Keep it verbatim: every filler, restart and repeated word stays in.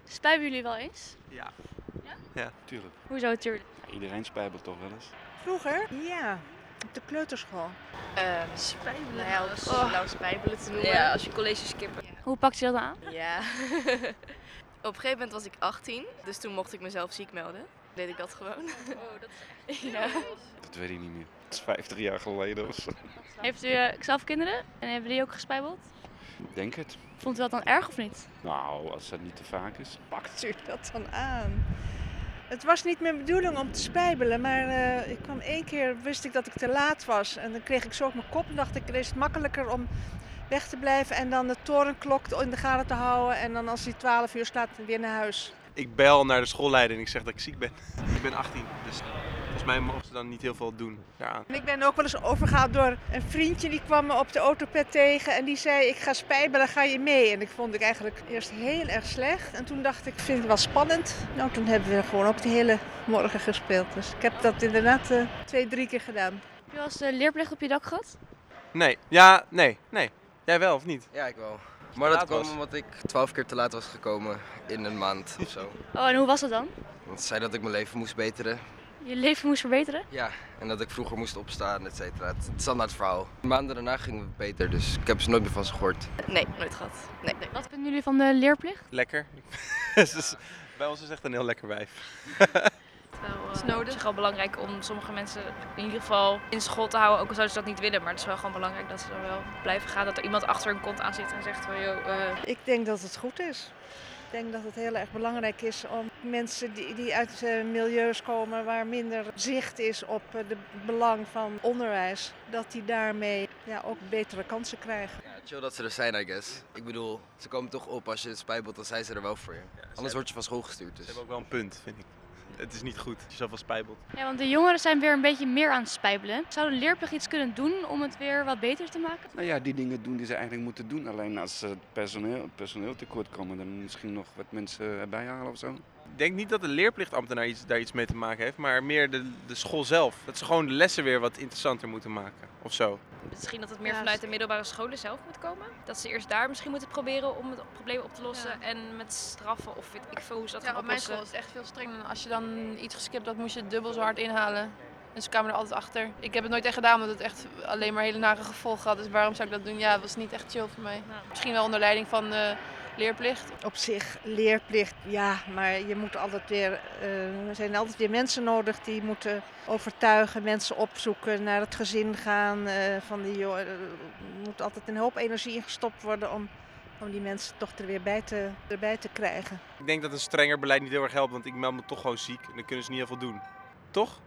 Spijbelen jullie wel eens? Ja. Ja? Ja. Tuurlijk. Hoezo tuurlijk? Ja, iedereen spijbelt toch wel eens. Vroeger? Ja, op de kleuterschool. Uh, Spijbelen. nou ja, of Oh. nou spijbelen te noemen. Ja, als je college skippen. Ja. Hoe pakt je dat aan? Ja. Op een gegeven moment was ik achttien, dus toen mocht ik mezelf ziek melden. Deed ik dat gewoon. Oh, dat is echt... Ja. Dat weet ik niet meer. Dat is vijftig jaar geleden of zo. Heeft u uh, zelf kinderen en hebben die ook gespijbeld? Ik denk het. Vond u dat dan erg of niet? Nou, als dat niet te vaak is. Pakt u dat dan aan? Het was niet mijn bedoeling om te spijbelen, maar uh, ik kwam één keer, wist ik dat ik te laat was. En dan kreeg ik zo op mijn kop en dacht ik, het is makkelijker om weg te blijven en dan de torenklok in de gaten te houden. En dan als hij twaalf uur slaat, weer naar huis. Ik bel naar de schoolleider en ik zeg dat ik ziek ben. Ik ben achttien, dus volgens mij mogen ze dan niet heel veel doen daaraan. En ik ben ook wel eens overgehaald door een vriendje, die kwam me op de autopet tegen en die zei, ik ga spijbelen, ga je mee? En ik vond ik eigenlijk eerst heel erg slecht. En toen dacht ik, ik vind het wel spannend. Nou, toen hebben we gewoon ook de hele morgen gespeeld. Dus ik heb dat inderdaad uh, twee, drie keer gedaan. Heb je wel eens de leerplicht op je dak gehad? Nee, ja, nee, nee. Jij wel of niet? Ja, ik wel. Maar dat Laat kwam was. omdat ik twaalf keer te laat was gekomen in een maand of zo. Oh, en hoe was dat dan? Want ze zei dat ik mijn leven moest beteren. Je leven moest verbeteren? Ja, en dat ik vroeger moest opstaan, et cetera. Het standaard verhaal. Maanden daarna ging het beter, dus ik heb ze nooit meer van ze gehoord. Nee, nooit gehad. Nee, nee. Wat vinden jullie van de leerplicht? Lekker. Dus, bij ons is echt een heel lekker wijf. Het is nodig. Het is wel belangrijk om sommige mensen in ieder geval in school te houden, ook al zouden ze dat niet willen. Maar het is wel gewoon belangrijk dat ze er wel blijven gaan. Dat er iemand achter hun kont aan zit en zegt van, joh, uh... Ik denk dat het goed is. Ik denk dat het heel erg belangrijk is om mensen die, die uit uh, milieus komen waar minder zicht is op uh, het belang van onderwijs, dat die daarmee ja, ook betere kansen krijgen. Ja, chill dat ze er zijn, I guess. Ik bedoel, ze komen toch op als je het spijbelt, dan zijn ze er wel voor je. Ja, Anders word je van school gestuurd. Ze Dus. hebben ook wel een punt, vind ik. Het is niet goed als je zoveel spijbelt. Ja, want de jongeren zijn weer een beetje meer aan het spijbelen. Zou de leerplicht iets kunnen doen om het weer wat beter te maken? Nou ja, die dingen doen die ze eigenlijk moeten doen. Alleen als het personeel, personeel tekort komen, dan misschien nog wat mensen erbij halen of zo. Ik denk niet dat de leerplichtambtenaar iets, daar iets mee te maken heeft, maar meer de, de school zelf. Dat ze gewoon de lessen weer wat interessanter moeten maken, of zo. misschien dat het meer Ja, vanuit de middelbare scholen zelf moet komen. Dat ze eerst daar misschien moeten proberen om het probleem op te lossen. Ja. En met straffen of weet ik veel hoe ze dat Ja, gaan op mijn oplossen. school is het echt veel strenger. Als je dan iets geskipt had, moest je het dubbel zo hard inhalen. En ze kwamen er altijd achter. Ik heb het nooit echt gedaan, omdat het echt alleen maar hele nare gevolgen had. Dus waarom zou ik dat doen? Ja, het was niet echt chill voor mij. Nou. Misschien wel onder leiding van uh, leerplicht. Op zich, leerplicht, ja, maar je moet altijd weer, uh, er zijn altijd weer mensen nodig die moeten overtuigen, mensen opzoeken, naar het gezin gaan. Uh, van die, uh, er moet altijd een hoop energie in gestopt worden om, om die mensen toch er weer bij te, erbij te krijgen. Ik denk dat een strenger beleid niet heel erg helpt, want ik meld me toch gewoon ziek en dan kunnen ze niet heel veel doen. Toch?